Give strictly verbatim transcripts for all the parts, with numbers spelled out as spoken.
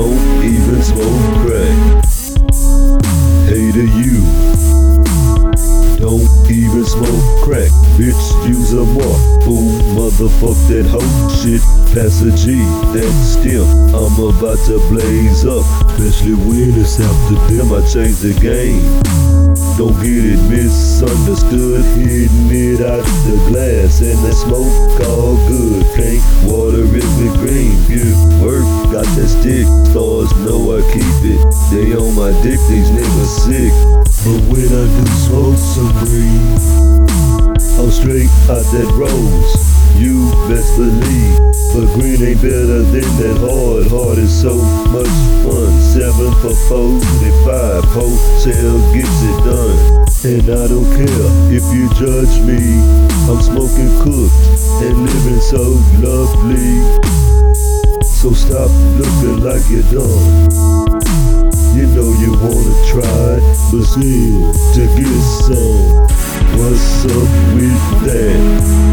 don't even smoke crack. Hey to you, don't even smoke crack. Bitch, use a mark. Boom, motherfuck that hoe shit. Pass a G, that stem. I'm about to blaze up, especially when it's after them. I change the game. Don't get it misunderstood. Hitting it out the glass and that smoke all good. Pink water is with green. Pure work, got that stick. Stars know I keep it. They on my dick, these niggas sick. But when I do smoke some green, I'm straight out that rose, you best believe. But green ain't better than that hard. Hard is so much fun. Seven for forty-five, hotel gets it done. And I don't care if you judge me, I'm smoking cooked and living so lovely. So stop looking like you're dumb. You know you wanna try, but still to get some. What's up with that?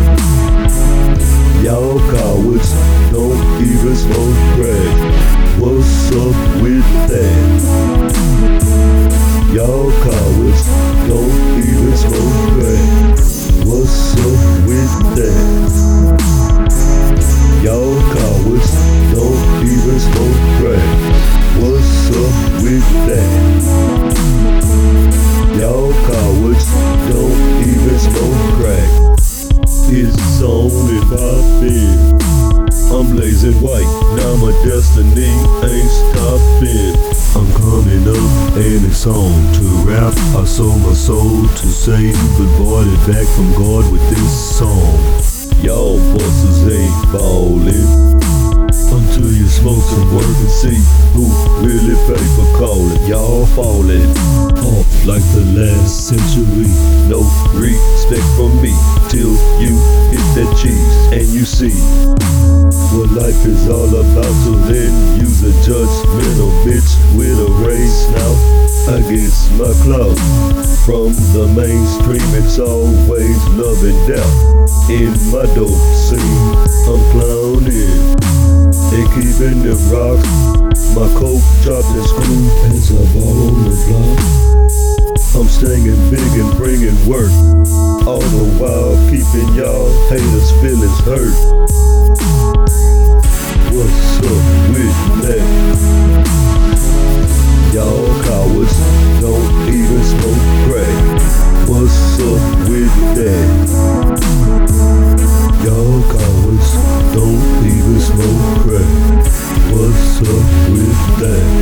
Y'all cowards don't even smoke crack. What's up with that? Y'all cowards don't even smoke crack. What's up with that? Y'all cowards don't even smoke crack. What's up with that? Y'all cowards don't even smoke crack. It's on and poppin'. I'm blazing white, now my destiny ain't stopping. I'm coming up and it's on to rap. I sold my soul to save, but bought it back from God with this song. Y'all bosses ain't ballin' until you smoke some work and see who really pay for callin'. Y'all fallin' off like the last century. No respect from me till you hit that cheese and you see what life is all about. So then use a judgmental bitch with a raised snout against my clout. From the mainstream, it's always love and doubt. In my dope scene, I'm clowning and keeping them rocks. My coke chopped and screwed as I ball on the block. I'm staying big and bringing work, all the while keeping y'all haters' feelings hurt. What's up with that? Y'all cowards don't even smoke crack. What's up with that? Y'all cowards don't even smoke crack. What's up with that?